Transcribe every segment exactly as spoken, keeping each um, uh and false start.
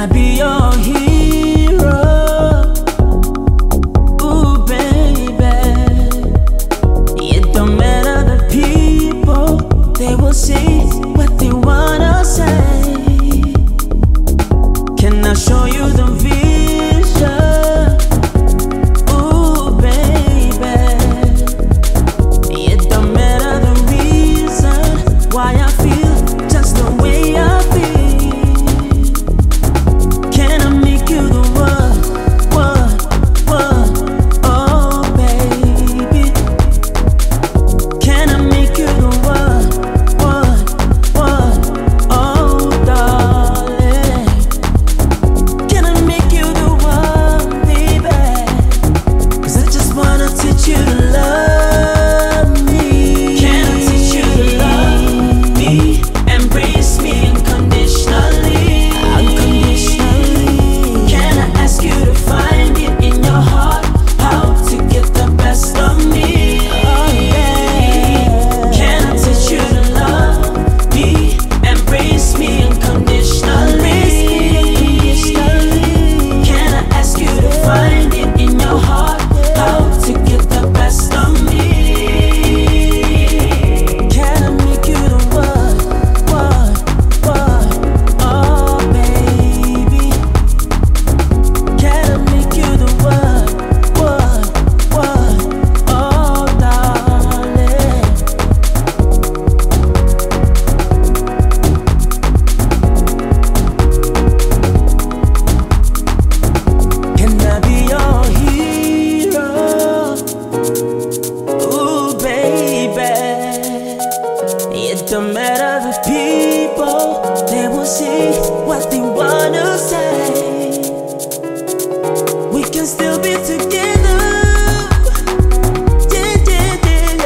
I be your hero? Ooh, baby. It don't matter the people, they will say what they wanna say. Can I show you the vision? Ooh, baby. It don't matter the reason why I feel just the way I feel. Don't matter the people, they will say what they wanna say. We can still be together. Yeah, yeah, yeah,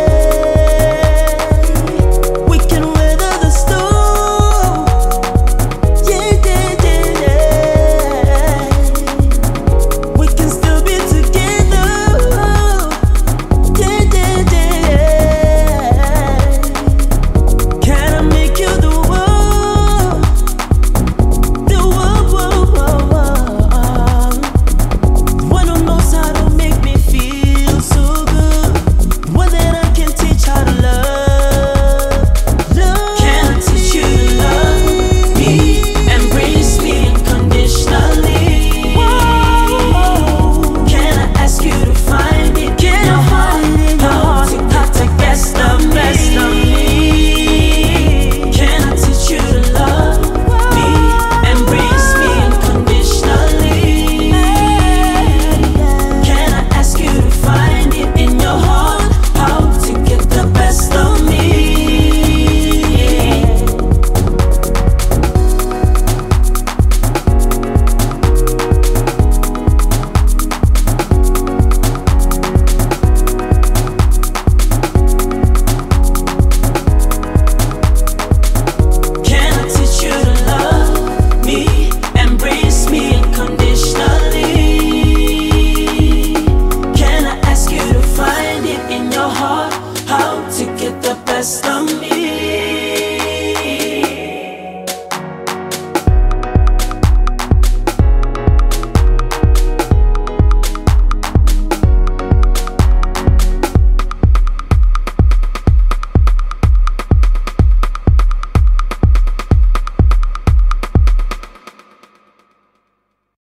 yeah. We can weather the storm. Yeah, yeah, yeah, yeah. We can still be together. Yeah, yeah, yeah, yeah. Can I make you the one, the one, one, one, one, the one who knows how to make me feel so good, the one that I can teach how to love, love. Can I teach you to love me, embrace me unconditionally? Whoa. Can I ask you to find it in your heart, how to get the best of me? How to get the best of me?